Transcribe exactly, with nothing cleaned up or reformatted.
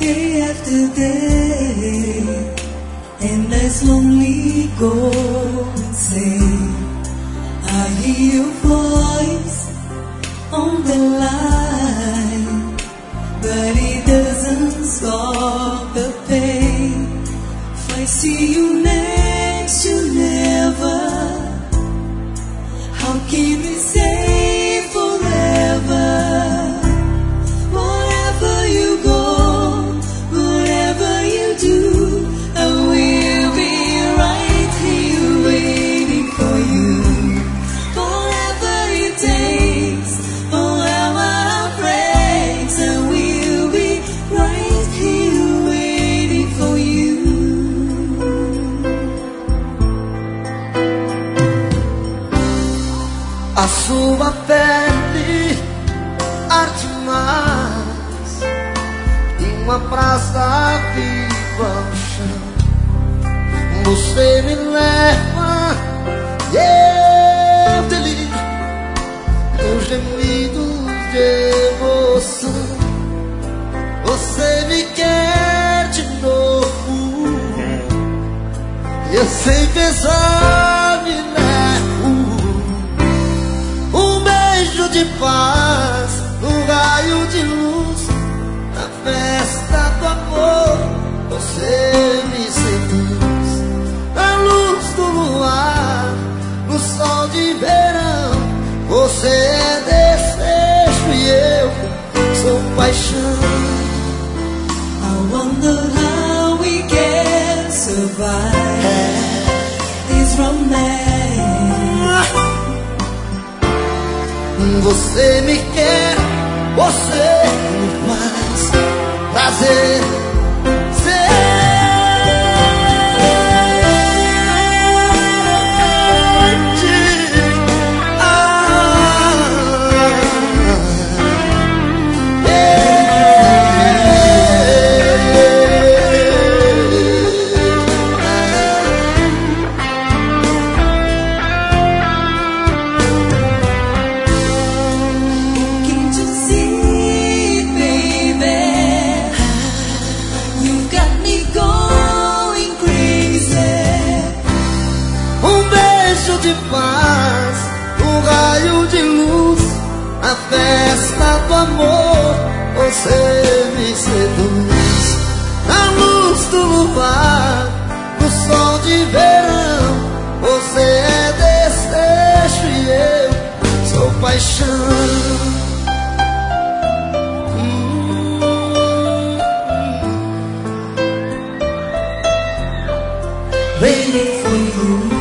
day after day, and as lonely go insane. I hear your voice on the line, but it doesn't stop the pain. If I see you next, you never. How can we say forever? Wherever you go, whatever you do, I will be right here waiting for you. Whatever it takes, whatever it breaks, I will be right here waiting for you. A sua pele arde mais em uma praça viva ao chão. Você me leva e eu deliro com gemidos de emoção. Você me quer de novo e eu sem pensar me levo. Um beijo de paz, um raio de luz, na festa do amor, você me seduz. Na luz do luar, no sol de verão, você é desejo e eu sou paixão. I wonder how we can survive this romance. Você me quer, você me faz prazer. De paz, um raio de luz, a festa do amor, você me seduz. Na luz do luar, no sol de verão, você é desejo e eu sou paixão. Waiting for you.